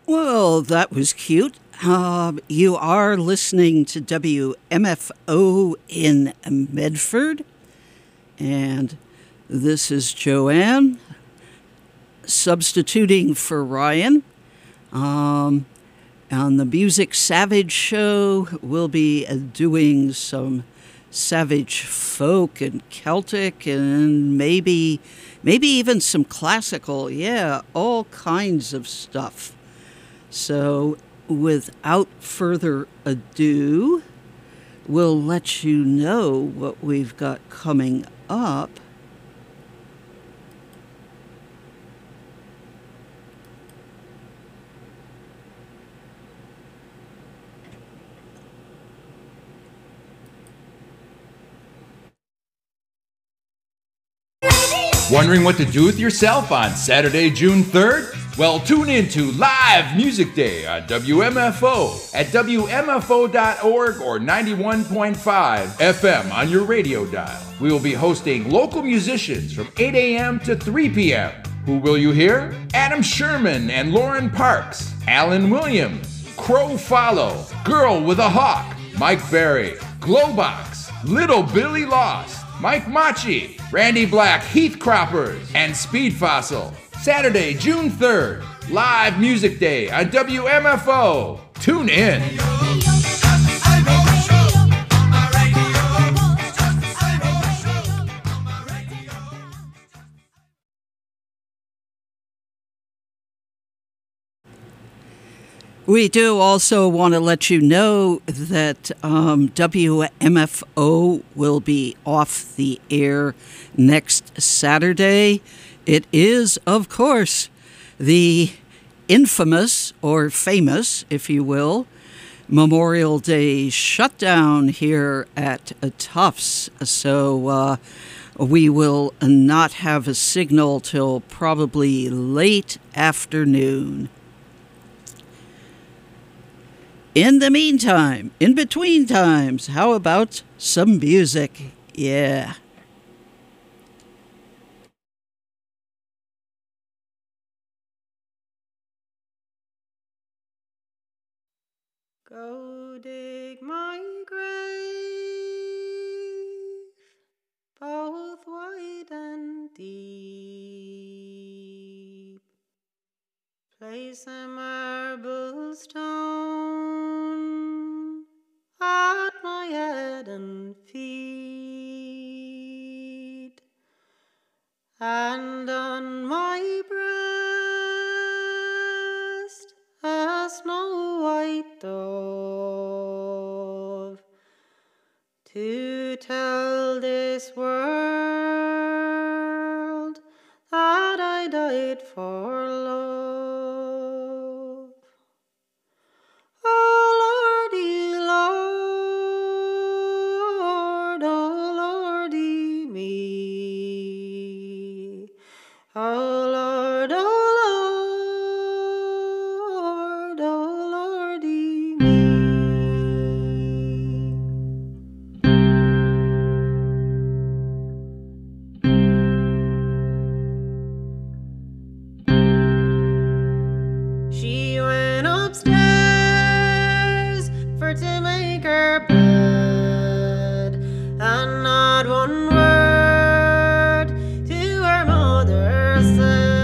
Well, that was cute. You are listening to WMFO in Medford, and this is Joanne substituting for Ryan. On the Music Savage show, we'll be doing some Savage folk and Celtic and maybe even some classical. Yeah, all kinds of stuff. So without further ado, we'll let you know what we've got coming up. Wondering what to do with yourself on Saturday, June 3rd? Well, tune in to Live Music Day on WMFO at WMFO.org or 91.5 FM on your radio dial. We will be hosting local musicians from 8 a.m. to 3 p.m. Who will you hear? Adam Sherman and Lauren Parks, Alan Williams, Crow Follow, Girl with a Hawk, Mike Berry, Glowbox, Little Billy Lost, Mike Machi, Randy Black, Heath Croppers, and Speed Fossil. Saturday, June 3rd, Live Music Day on WMFO. Tune in. We do also want to let you know that WMFO will be off the air next Saturday. It is, of course, the infamous, or famous, if you will, Memorial Day shutdown here at Tufts. So we will not have a signal till probably late afternoon. In the meantime, in between times, how about some music? Yeah. Go dig my grave, both wide and deep. Place a marble stone at my head and feet, and on my breast a snow white dove, to tell this world that I died for love. Oh Lordy me. Oh Lord, oh Lordy me. She went upstairs for to make her bed, and not one word to her mother said.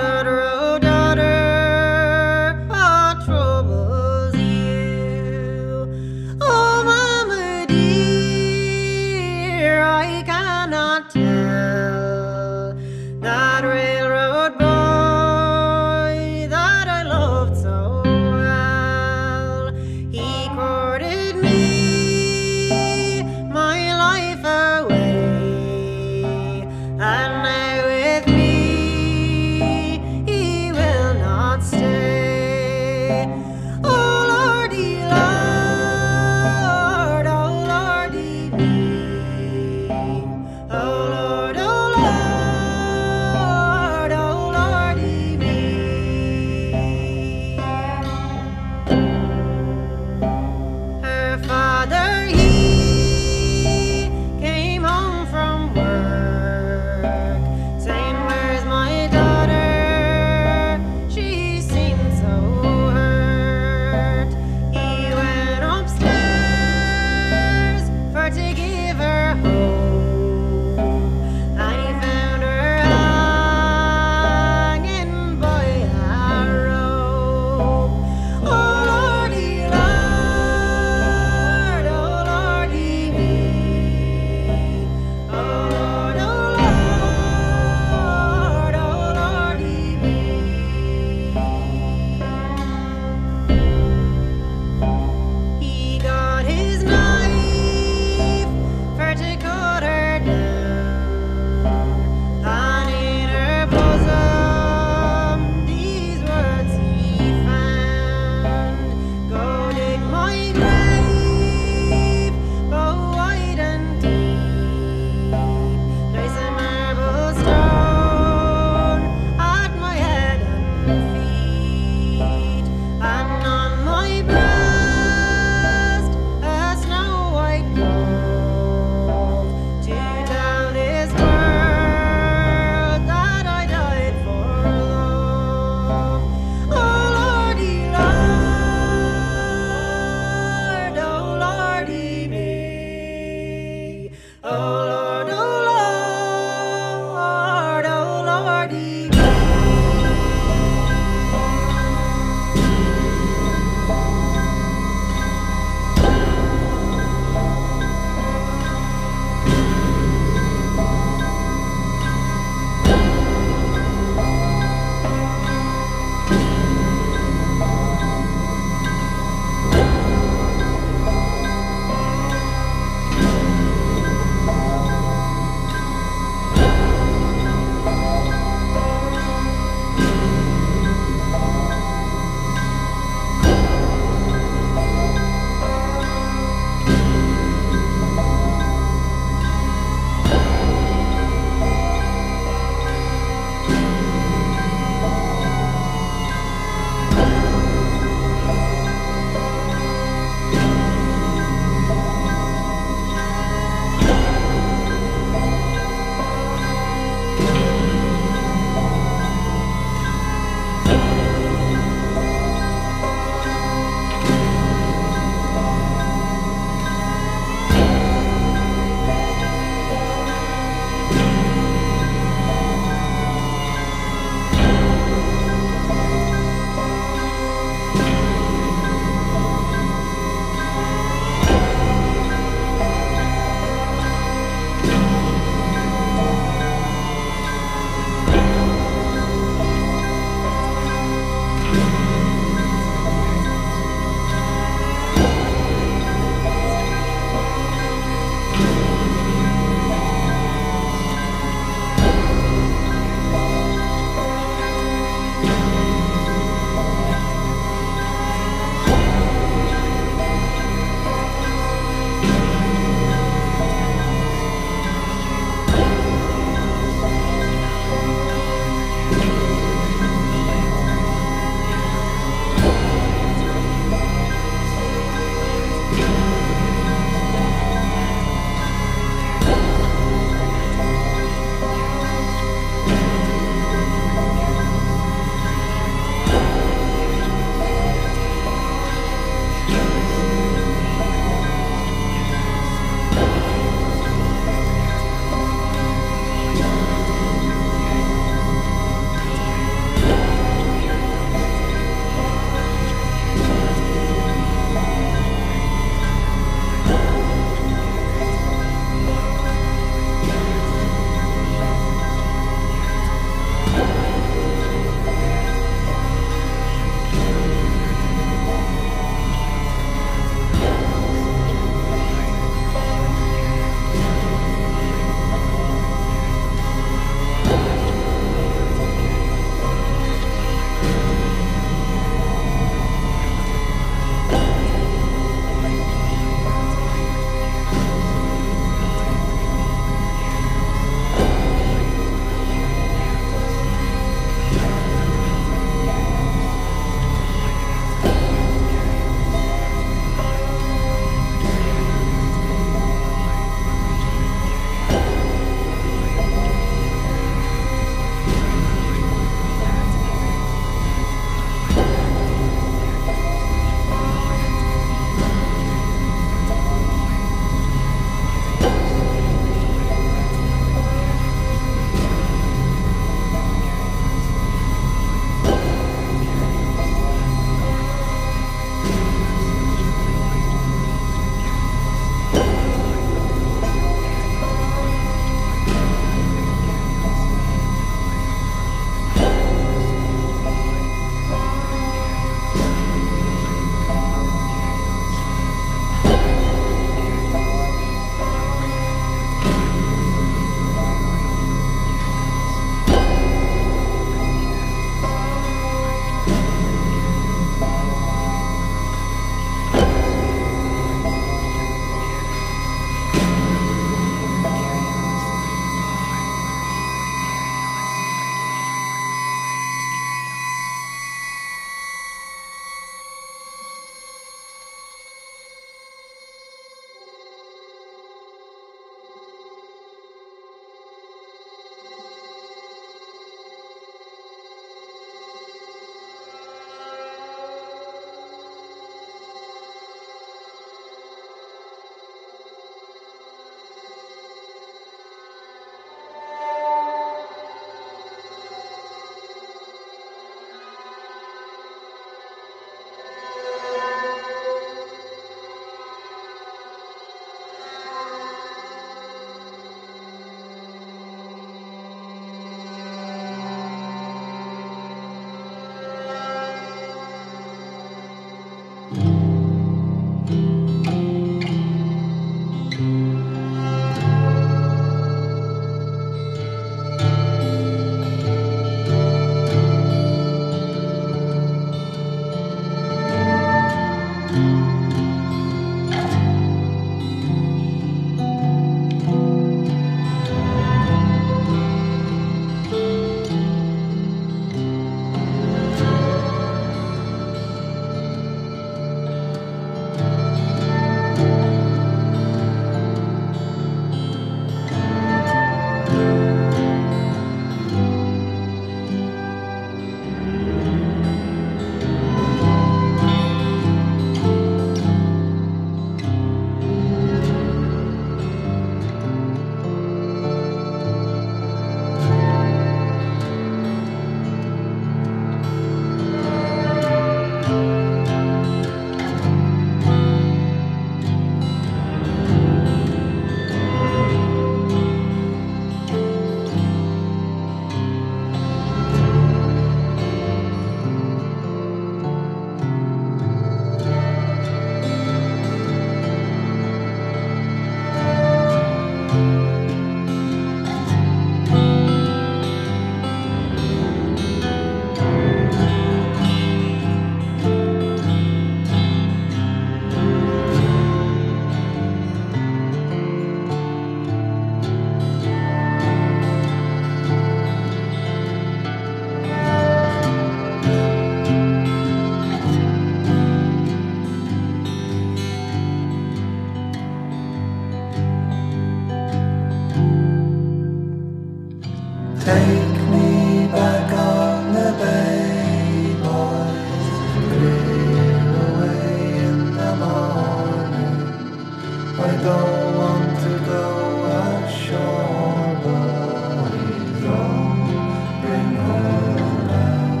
Take me back on the bay, boys, clear away in the morning. I don't want to go ashore, boys, don't bring her down.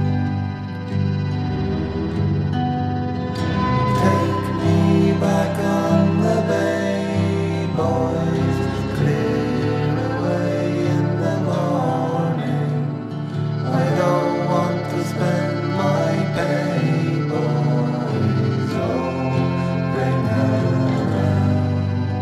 Take me back on the bay, boys, clear away in the morning. I don't want to spend my pay, boys, don't bring her around.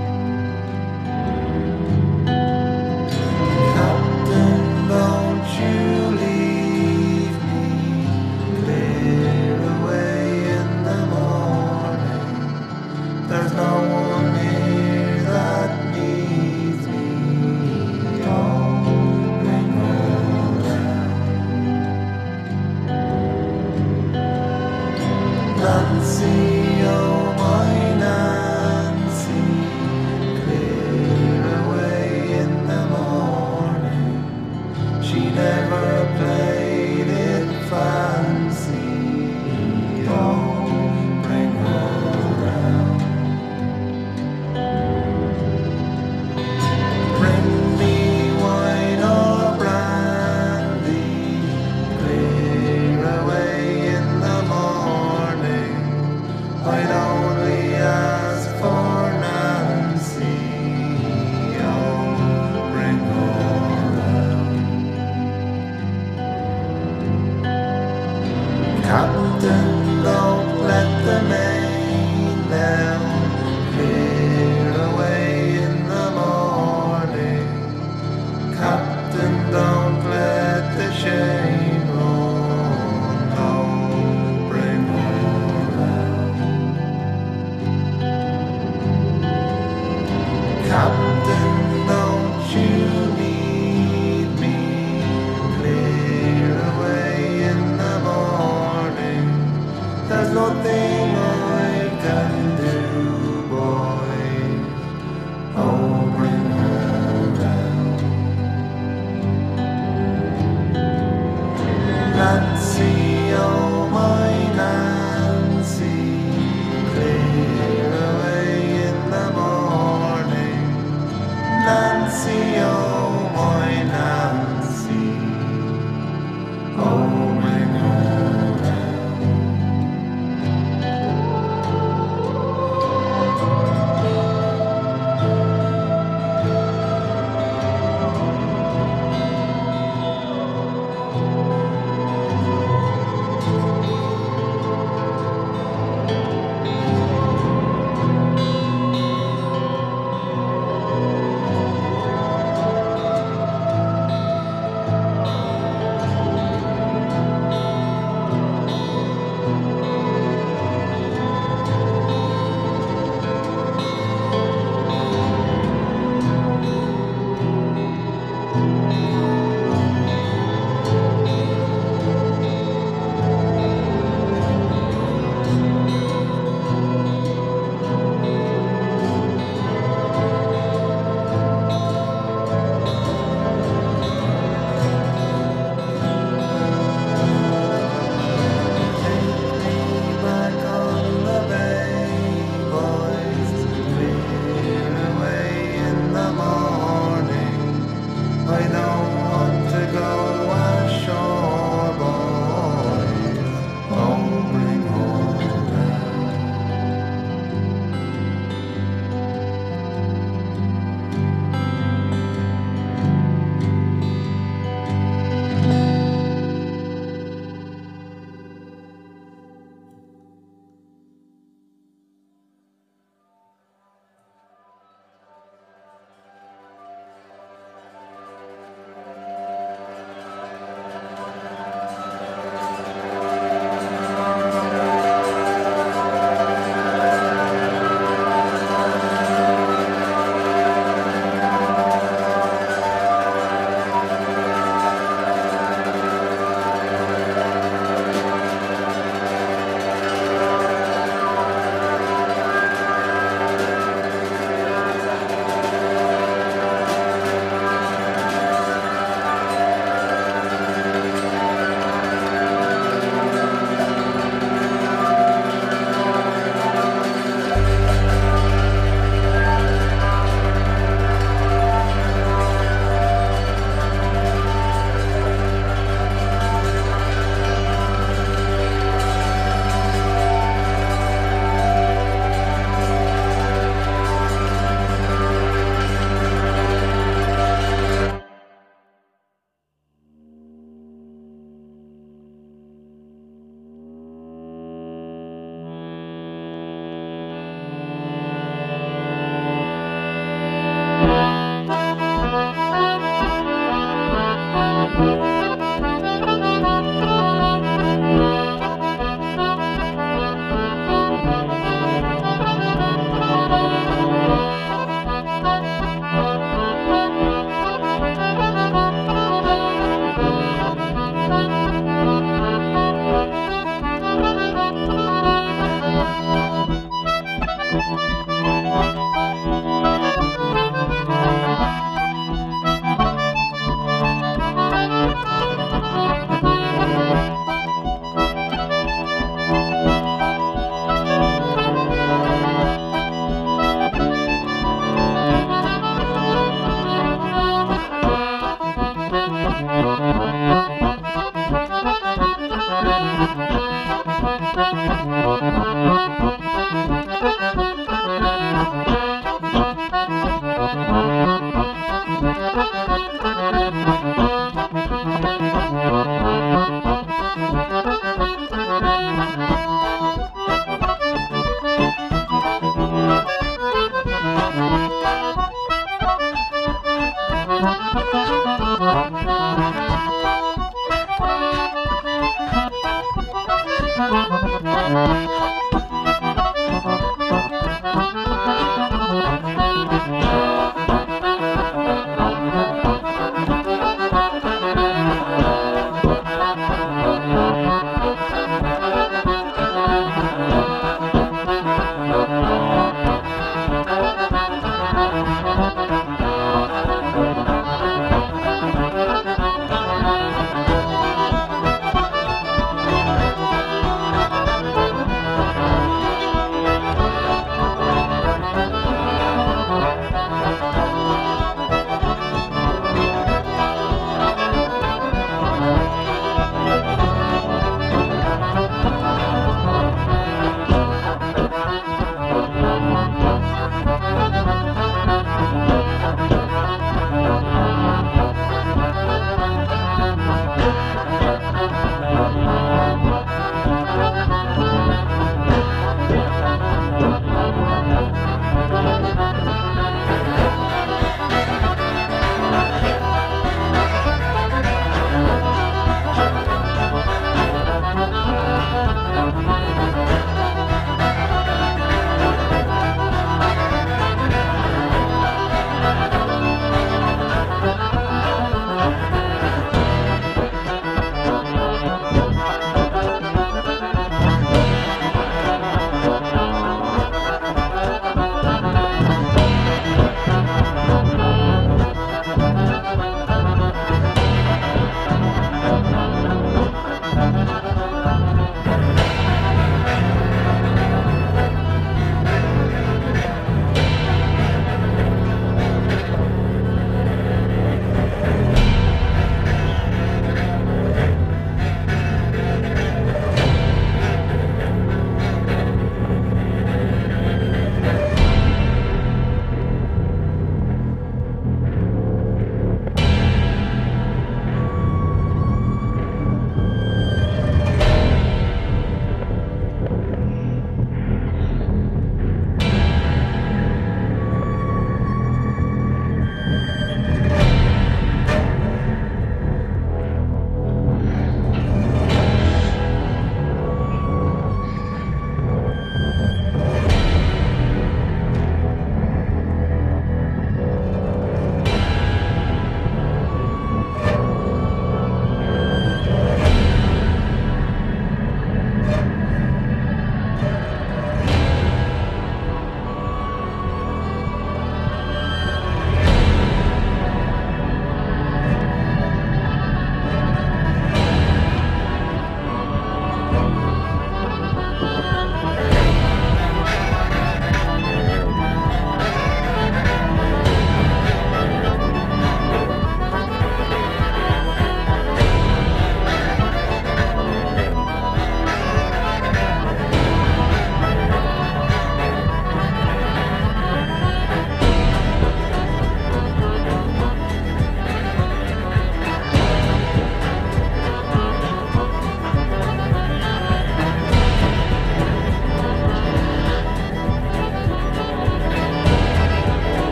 Captain, don't you leave me, clear away in the morning. There's no one here that needs me, don't bring her around. Nancy, oh my Nancy, clear away in the morning. She never played it fancy, don't bring her around.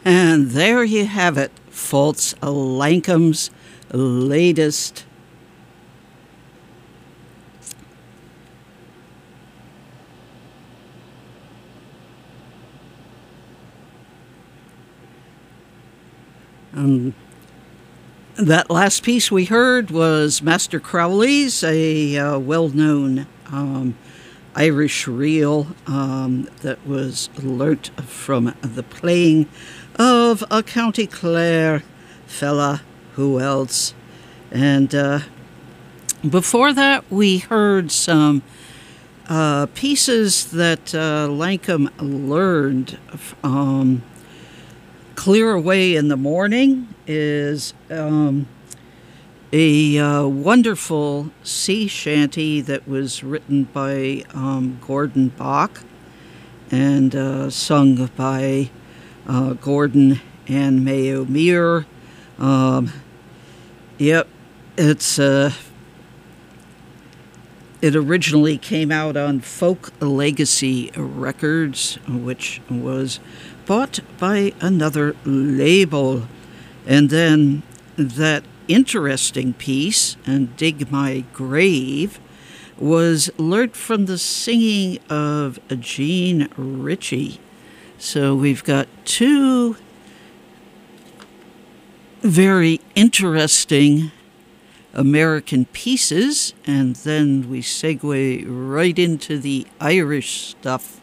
And there you have it, Fritz Langkom's latest that last piece we heard was Master Crowley's, a well-known Irish reel that was learnt from the playing of a County Clare fella. Who else? And before that, we heard some pieces that Langkom learned. Clear Away in the Morning is a wonderful sea shanty that was written by Gordon Bach and sung by Gordon and Mayo Muir. Yep, it originally came out on Folk Legacy Records, which was bought by another label. And then that interesting piece, and Dig My Grave, was learnt from the singing of Jean Ritchie. So we've got two very interesting American pieces, and then we segue right into the Irish stuff.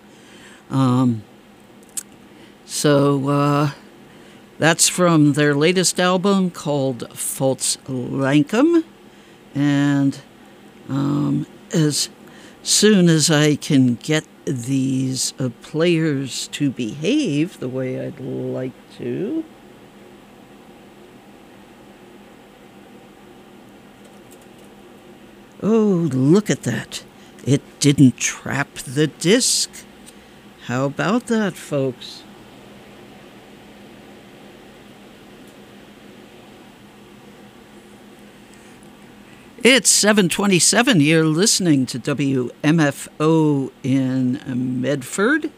So that's from their latest album called Fritz Langkom. And as soon as I can get these players to behave the way I'd like to, oh, look at that. It didn't trap the disc. How about that, folks? It's 7:27. You're listening to WMFO in Medford.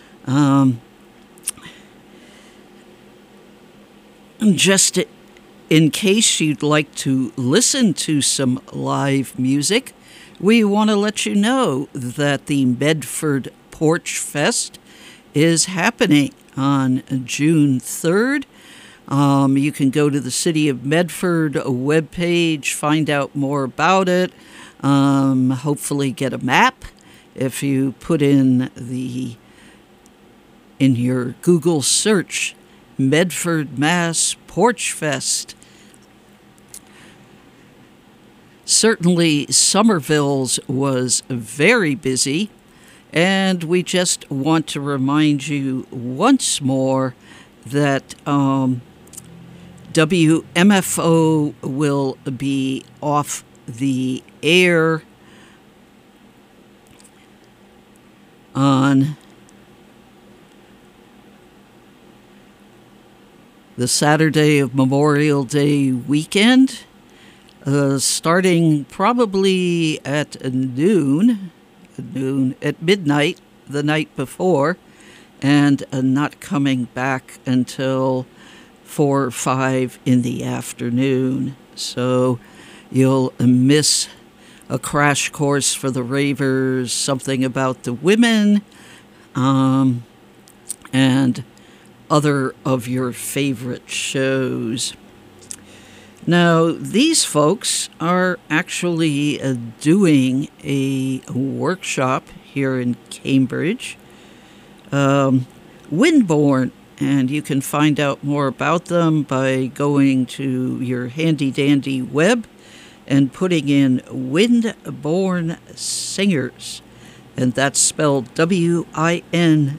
Just in case you'd like to listen to some live music, we want to let you know that the Medford Porch Fest is happening on June 3rd. You can go to the City of Medford webpage, find out more about it, hopefully get a map if you put in your Google search, Medford, Mass. Porch Fest. Certainly Somerville's was very busy, and we just want to remind you once more that WMFO will be off the air on the Saturday of Memorial Day weekend, starting probably at noon, at midnight the night before, and not coming back until 4 or 5 in the afternoon. So you'll miss a crash course for the ravers, something about the women, and other of your favorite shows. Now, these folks are actually doing a workshop here in Cambridge, Windborne, and you can find out more about them by going to your handy-dandy web and putting in Windborne Singers, and that's spelled WINDBORNE.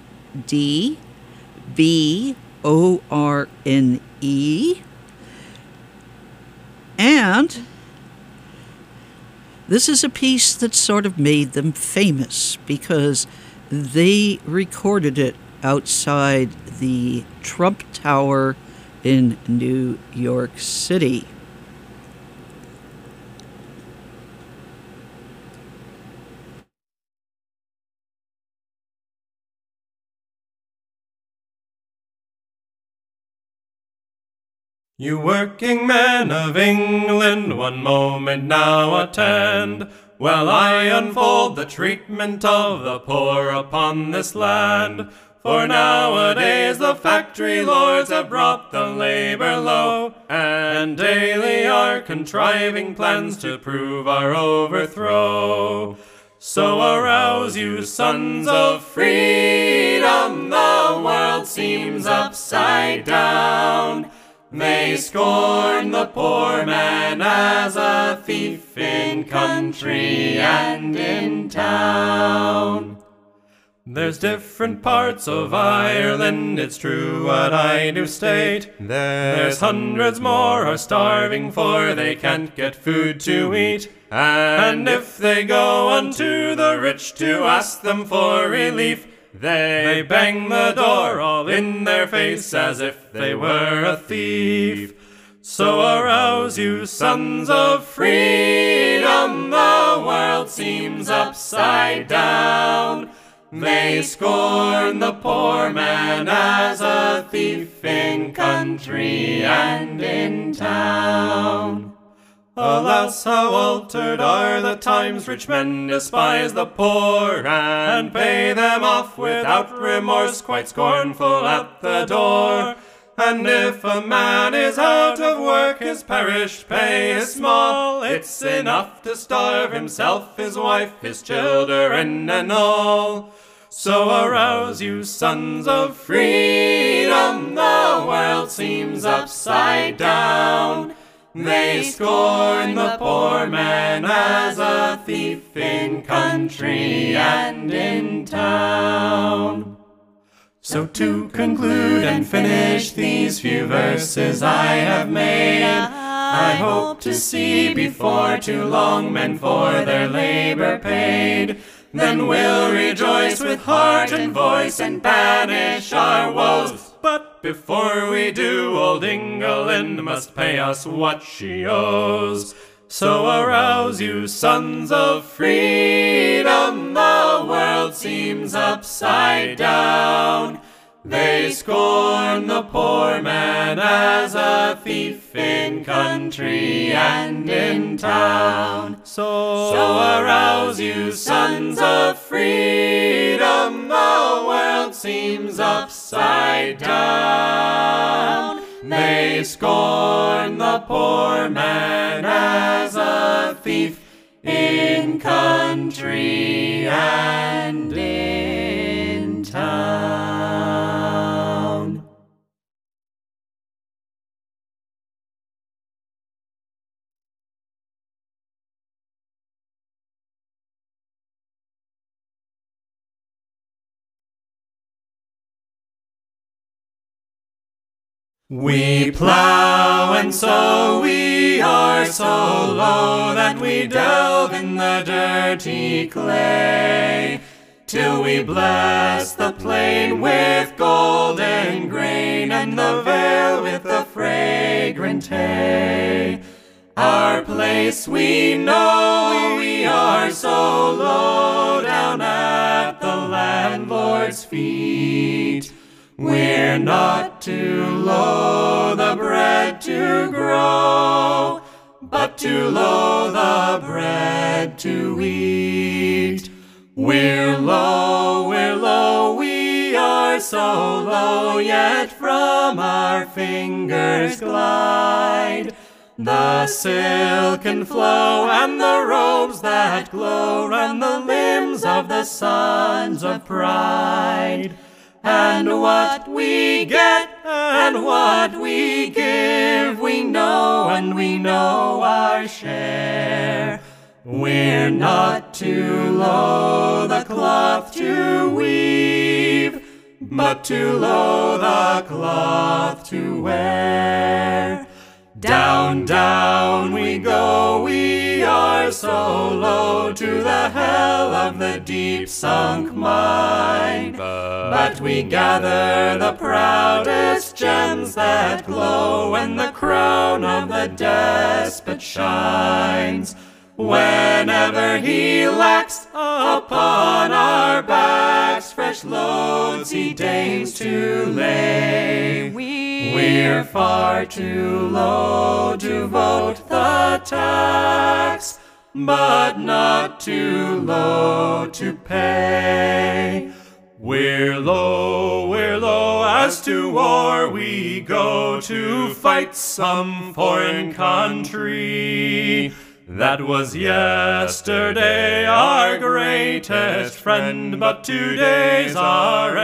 And this is a piece that sort of made them famous because they recorded it outside the Trump Tower in New York City. You working men of England, one moment now attend, while I unfold the treatment of the poor upon this land. For nowadays the factory lords have brought the labour low, and daily are contriving plans to prove our overthrow. So arouse, you sons of freedom, the world seems upside down. They scorn the poor man as a thief in country and in town. There's different parts of Ireland, it's true what I do state. There's hundreds more are starving, for they can't get food to eat. And if they go unto the rich to ask them for relief, they bang the door all in their face as if they were a thief. So arouse, you sons of freedom, the world seems upside down. They scorn the poor man as a thief in country and in town. Alas, how altered are the times, rich men despise the poor, and pay them off without remorse, quite scornful at the door. And if a man is out of work, his parish pay is small, it's enough to starve himself, his wife, his children, and all. So arouse, you sons of freedom, the world seems upside down. They scorn the poor man as a thief in country and in town. So to conclude and finish these few verses I have made, I hope to see before too long men for their labor paid. Then we'll rejoice with heart and voice and banish our woes. But before we do, old England must pay us what she owes. So arouse, you sons of freedom, the world seems upside down. They scorn the poor man as a thief in country and in town. So arouse, you sons of freedom, the world seems upside down. They scorn the poor man as a thief in country and in town. We plough and sow, we are so low that we delve in the dirty clay, till we bless the plain with golden grain and the vale with the fragrant hay. Our place we know, we are so low down at the landlord's feet. We're not too low the bread to grow, but too low the bread to eat. We're low, we are so low, yet from our fingers glide the silken flow and the robes that glow, and the limbs of the sons of pride. And what we get and what we give, we know, and we know our share. We're not too low the cloth to weave, but too low the cloth to wear. Down, down we go, we are so low, to the hell of the deep sunk mine. But we gather the proudest gems that glow when the crown of the despot shines. Whenever he lacks, upon our backs fresh loads he deigns to lay. We We're far too low to vote the tax, but not too low to pay. We're low as to war we go to fight some foreign country. That was yesterday our greatest friend, but today's our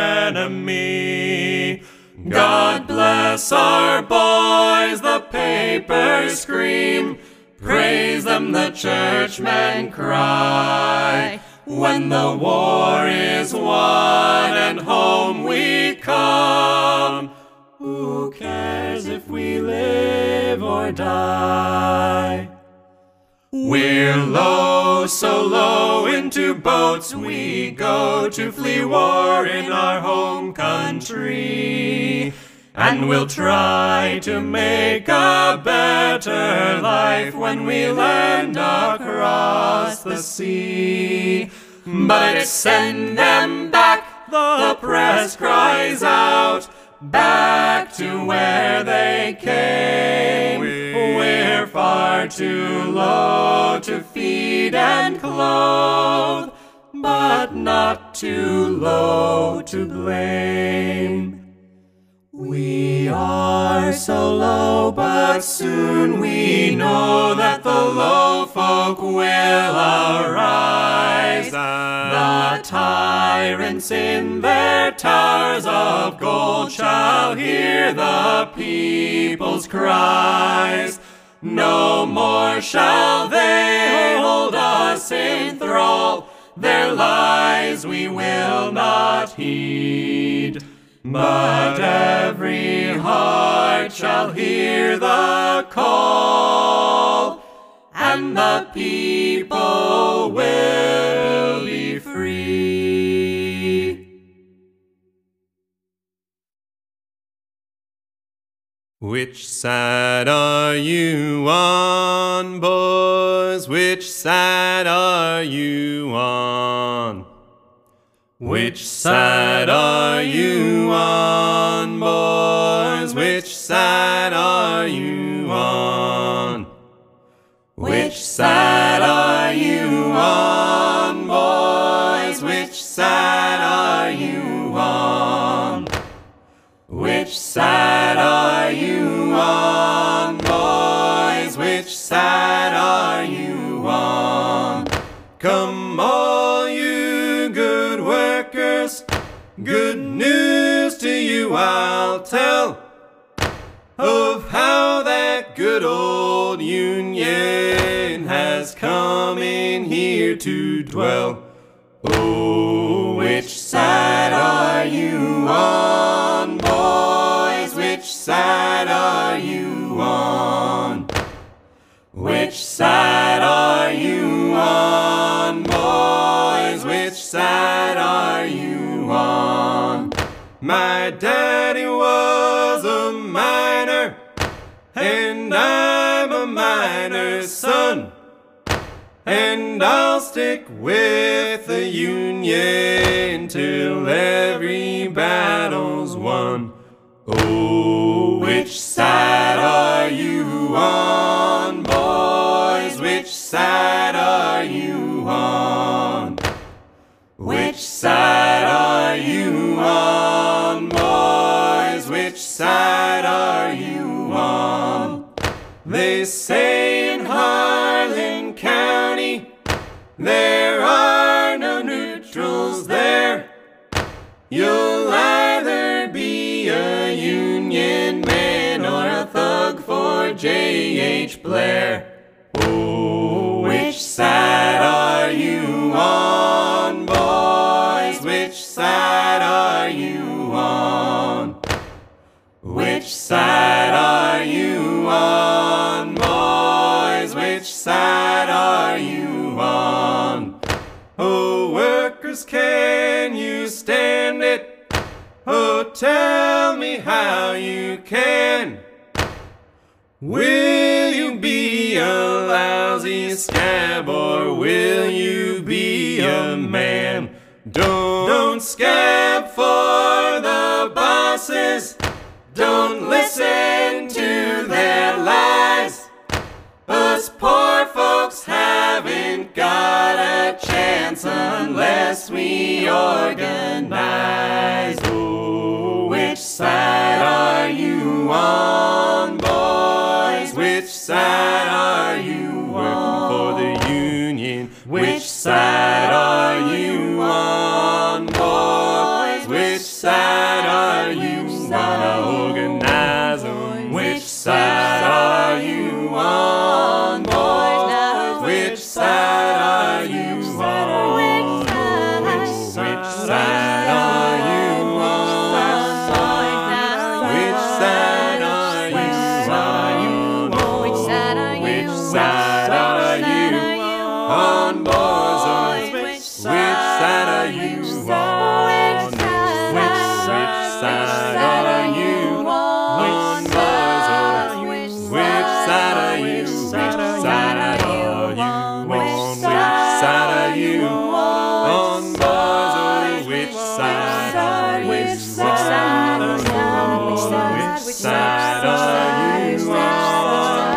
enemy. God bless our boys, the papers scream. Praise them, the churchmen cry. When the war is won and home we come, who cares if we live or die? We're low, so low into boats we go to flee war in our home country. And we'll try to make a better life when we land across the sea. But it's send them back, the press cries out, back to where they came. We're far too low to feed and clothe, but not too low to blame. We are so low, but soon we know that the low folk will arise. The tyrants in their towers of gold shall hear the people's cries. No more shall they hold us in thrall. Their lies we will not heed. But every heart shall hear the call, and the people will be free. Which side are you on, boys? Which side are you on? Which side are you on, boys? Which side are you on? Which side are you on, boys? Which side are you on? Which side are you on, boys? Which side are you on? Come all you good workers, good news to you I'll tell, of how that good old Union has come in here to dwell. Oh, which side are you on, boys? Which side are you on? Which side are you on, boys? Which side are you on? My daddy was a miner, and I'm a miner's son, and I'll stick with the Union till every battle's won. Oh, which side are you on, boys? Which side are you on? Which side are you on, boys? Which side are you on? They say in Harlan County there are no neutrals there. You'll either be a Union man or a thug for J.H. Blair. Oh, which side are you on, boys? Which side are you on? Which side are you on, boys? Which side are you on? Oh, workers, can you stand it? Oh, tell me how you can. Will you be a lousy scab, or will you be a man? Don't scab for the bosses. Don't listen to their lies. Us poor folks haven't got a chance unless we organize. Oh, which side are you on, boys? Which side are you working for the union? Which side are you on, boys? Which side are you gonna organize 'em? Which side are you on, boys? Which side are you on? Which side are you on, boys? Which side are you on? Which side are you on, boys? Which side are you on? Which side are you on, boys? Which side are you? Which side are you on? Which side are you on, boys? Which side are you on? Which side are you on? Which side are you on?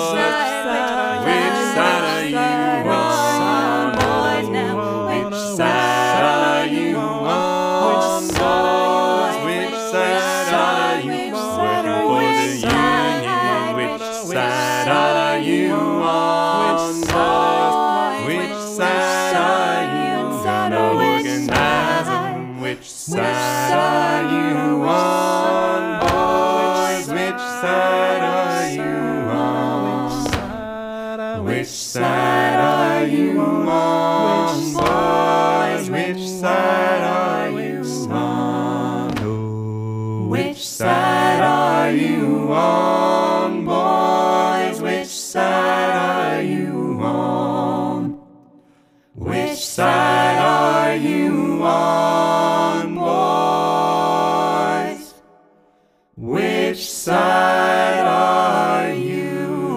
Which side are you on? Which side are you on, boys? Which side are you working for the union? Which side are you on, boys? Which side are you gonna organize 'em? Which side are you on, boys? Which side are you on? Which side are you on, boys? Which side are you on? Which side are you on, boys? Which side are you on? Which side are you on, boys? Which side are you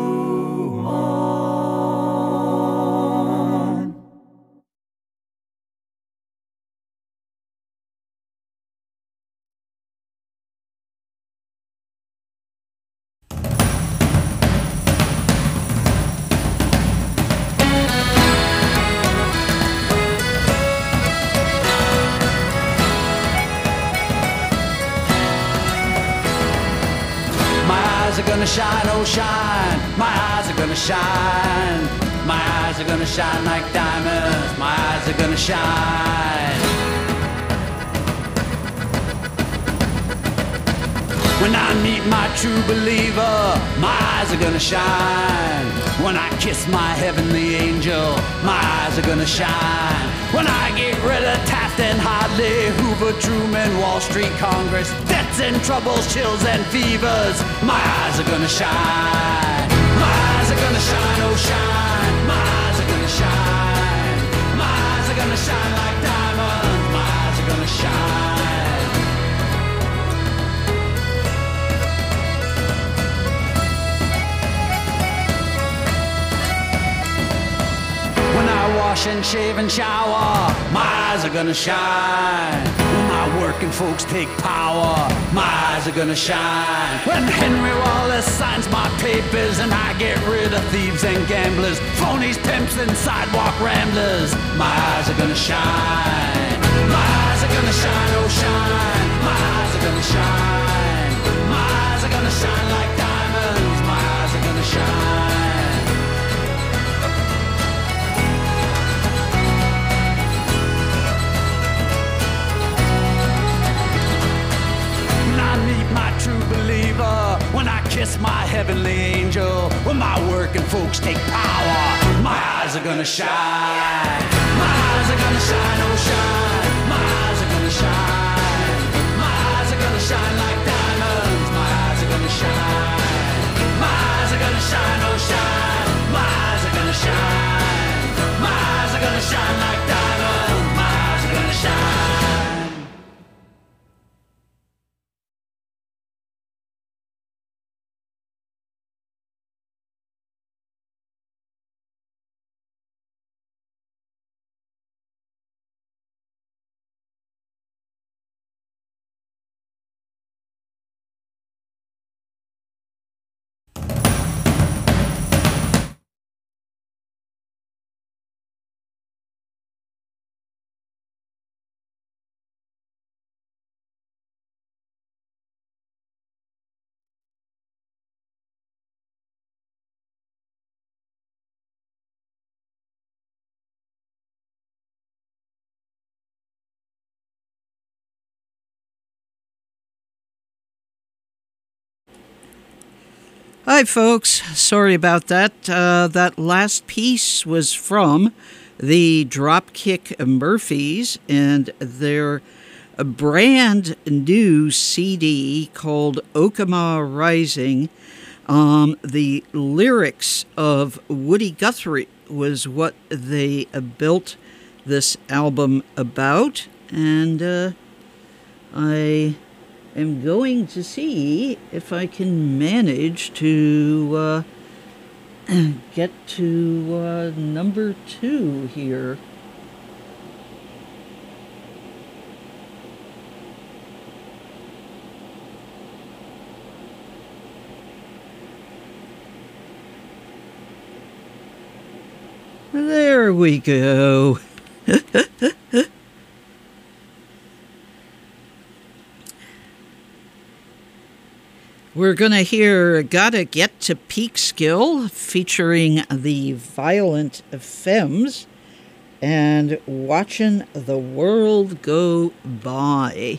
on? My eyes are gonna shine, oh shine. My eyes are gonna shine. My eyes are gonna shine like diamonds. My eyes are gonna shine. When I meet my true believer, my eyes are gonna shine. When I kiss my heavenly angel, my eyes are gonna shine. When I get rid of Taft and Hartley, Hoover, Truman, Wall Street, Congress, debts and troubles, chills and fevers, my eyes are gonna shine. My eyes are gonna shine, oh shine. My eyes are gonna shine. My eyes are gonna shine like diamonds. My eyes are gonna shine. When I wash and shave and shower, my eyes are gonna shine. When my working folks take power, my eyes are gonna shine. When Henry Wallace signs my papers and I get rid of thieves and gamblers, phonies, pimps and sidewalk ramblers, my eyes are gonna shine. My eyes are gonna shine, oh shine. My eyes are gonna shine. My eyes are gonna shine like diamonds. My eyes are gonna shine. My true believer, when I kiss my heavenly angel, when my working folks take power, my eyes are gonna shine. My eyes are gonna shine, oh shine. My eyes are gonna shine. My eyes are gonna shine like diamonds. My eyes are gonna shine. My eyes are gonna shine, oh shine. My eyes are gonna shine. My eyes are gonna shine like diamonds. My eyes are gonna shine. Hi, folks. Sorry about that. That last piece was from the Dropkick Murphys and their brand new CD called Okama Rising. The lyrics of Woody Guthrie was what they built this album about, and I am going to see if I can manage to get to number 2 here. There we go. We're going to hear Gotta Get to Peekskill featuring the Violent Femmes and Watching the World Go By.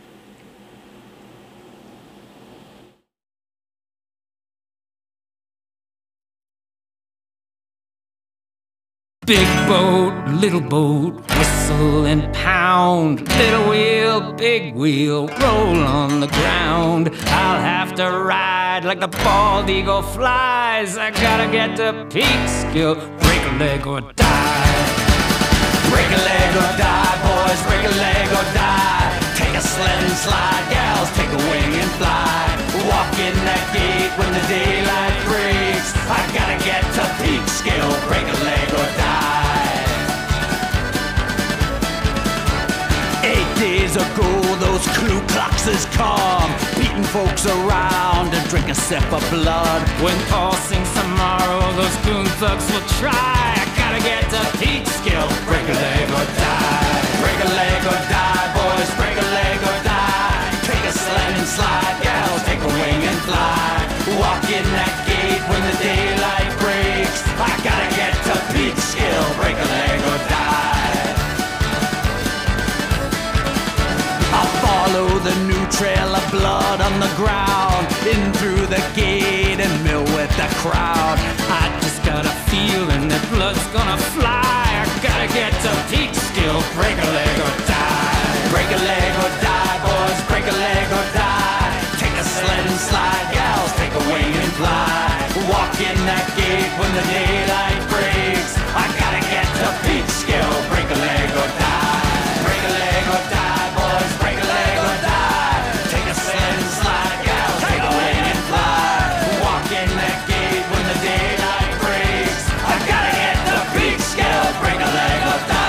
Big boat, little boat, whistle and pound. Little wheel, big wheel, roll on the ground. I'll have to ride like the bald eagle flies. I gotta get to Peekskill, break a leg or die. Break a leg or die, boys, break a leg or die. Take a sled and slide, gals, take a wing and fly. Walk in that gate when the daylight breaks. I gotta get to Peekskill, break a leg or die. 8 days ago, those Ku Kluxes come, beating folks around and drink a sip of blood. When Paul sings tomorrow, those goon thugs will try. I gotta get to Peekskill, break a leg or die. Break a leg or die, boys, break a leg or die. Take a sled and slide, gals, take a wing and fly. Walk in that gate when the daylight breaks. I gotta get to Peekskill, break a leg or die. I'll follow the new trail of blood on the ground, in through the gate and mill with the crowd. I just got a feeling that blood's gonna fly. I gotta get to Peekskill, break a leg or die. Break a leg or die, boys, break a leg or die. Take a sled and slide, gals, take a wing and fly. Walk in that gate when the daylight breaks. I gotta get to Peekskill, break a leg or die. Break a leg or die, boys, break a leg or die. Take a sled and slide, gals, take a wing and fly. Walk in that gate when the daylight breaks. I gotta get to Peekskill, break a leg or die.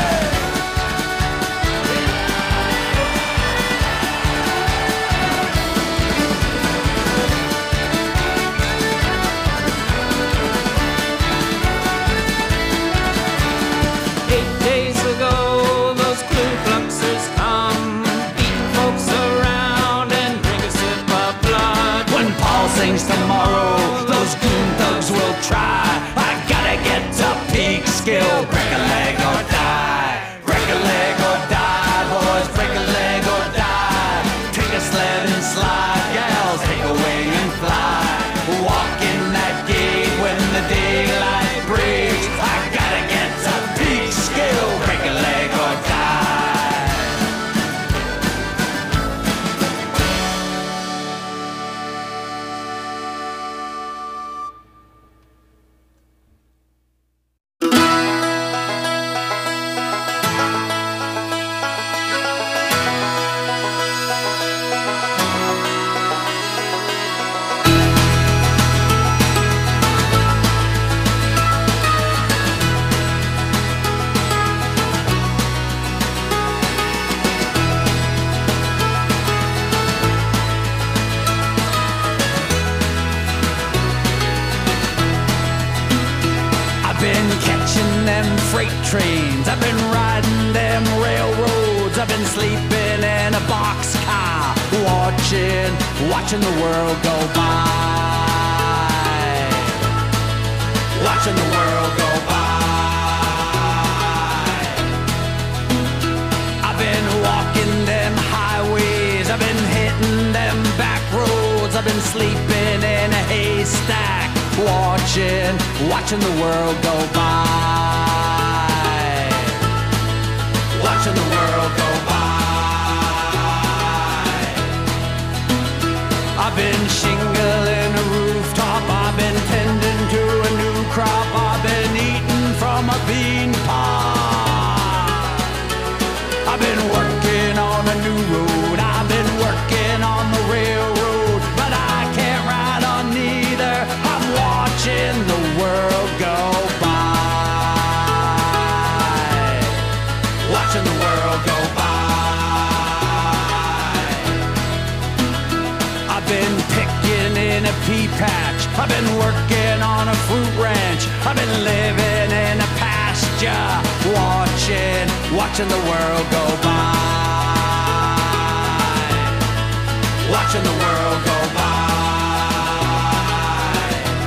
Tomorrow, those goon thugs will try. I gotta get to Peekskill, break a leg or die. Break a leg or die, boys, break a leg or die. Take a sled and slide, gals, take a wing and fly. Walk in that gate when the daylight breaks. I gotta get to Peekskill, break a leg or die. Trains. I've been riding them railroads. I've been sleeping in a boxcar, watching the world go by. Watching the world go by. I've been walking them highways. I've been hitting them back roads. I've been sleeping in a haystack, watching the world go by. Watching the world go by. I've been shingling a rooftop, I've been tending to a new crop, I've been eating from a bean pod. I've been working on a new road, I've been working on the railroad, but I can't ride on neither. I'm watching the world go by. Watching the world go by. I've been picking in a pea patch, I've been working on a fruit ranch, I've been living in a pasture, watching the world go by. Watching the world go by.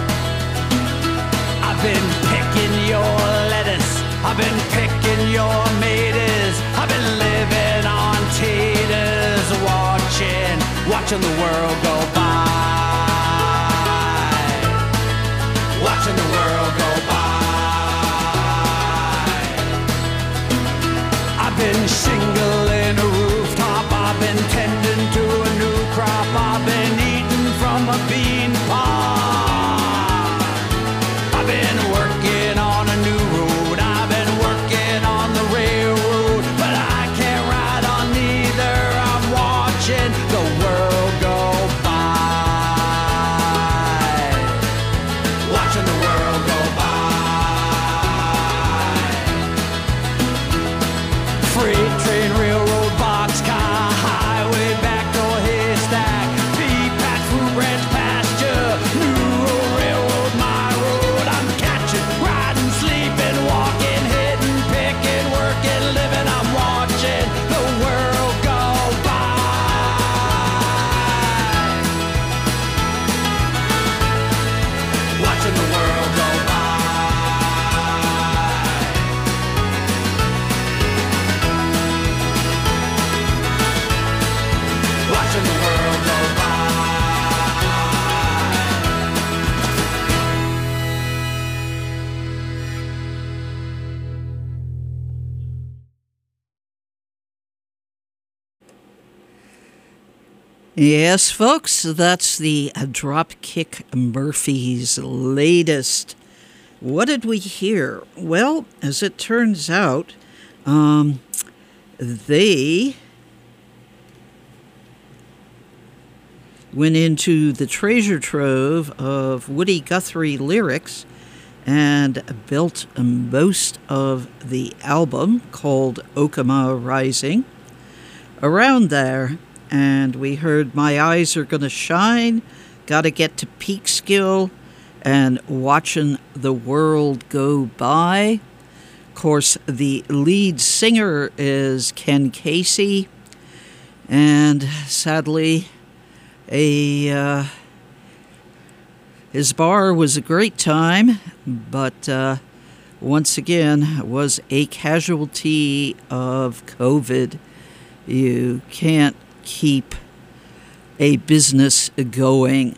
I've been picking your lettuce, I've been picking your tomatoes, I've been living on taters, watching the world go by. Watching the world go by. I've been shingling a rooftop, I've been tending to a new crop, I've been eating from a bean pod. I've been working on a new road, I've been working on the railroad, but I can't ride on neither. I'm watching the world go by. Watching the world go by. Freight train, railroad, boxcar, highway, backdoor, haystack, pea patch, fruit ranch, pasture, new road, railroad, my road. I'm catching, riding, sleeping, walking, hitting, picking, working, living. I'm watching the world go by. Watching the world go by. Watching the world go by. Yes, folks, that's the Dropkick Murphys' latest. What did we hear? Well, as it turns out, they went into the treasure trove of Woody Guthrie lyrics and built most of the album, called Okama Rising, around there. And we heard My Eyes Are Gonna Shine, Gotta Get to Peekskill, and Watching the World Go By. Of course, the lead singer is Ken Casey, and sadly, his bar was a great time, but once again was a casualty of COVID. You can't keep a business going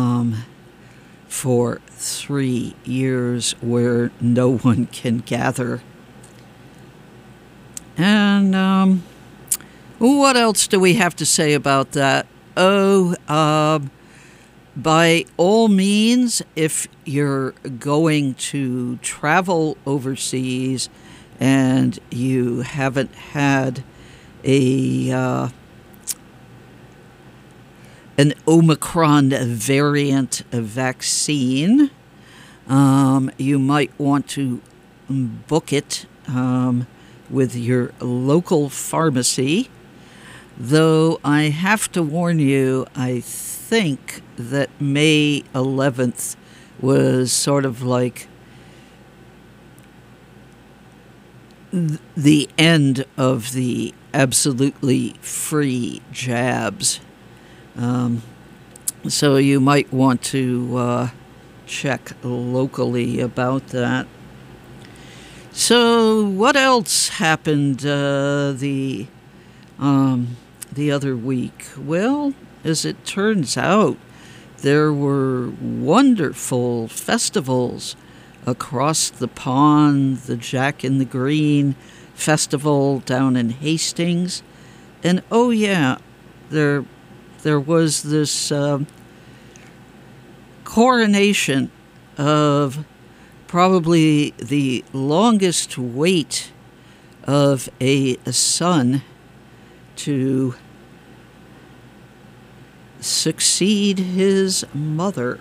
for 3 years where no one can gather. And what else do we have to say about that? By all means, if you're going to travel overseas and you haven't had an Omicron variant vaccine, you might want to book it with your local pharmacy. Though I have to warn you, I think that May 11th was sort of like the end of the absolutely free jabs. So you might want to check locally about that. So what else happened the other week? Well, as it turns out, there were wonderful festivals across the pond, the Jack in the Green Festival down in Hastings. And oh yeah, there was this coronation of probably the longest wait of a son to succeed his mother.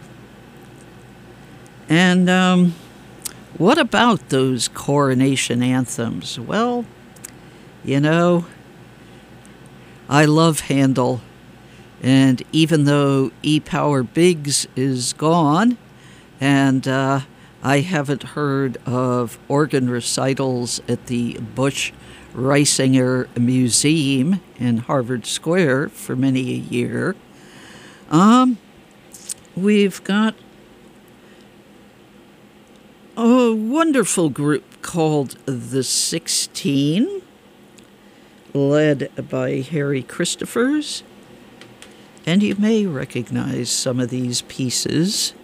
And what about those coronation anthems? Well, you know, I love Handel, and even though E. Power Biggs is gone, and I haven't heard of organ recitals at the Bush Reisinger Museum in Harvard Square for many a year, we've got a wonderful group called The 16, led by Harry Christophers, and you may recognize some of these pieces.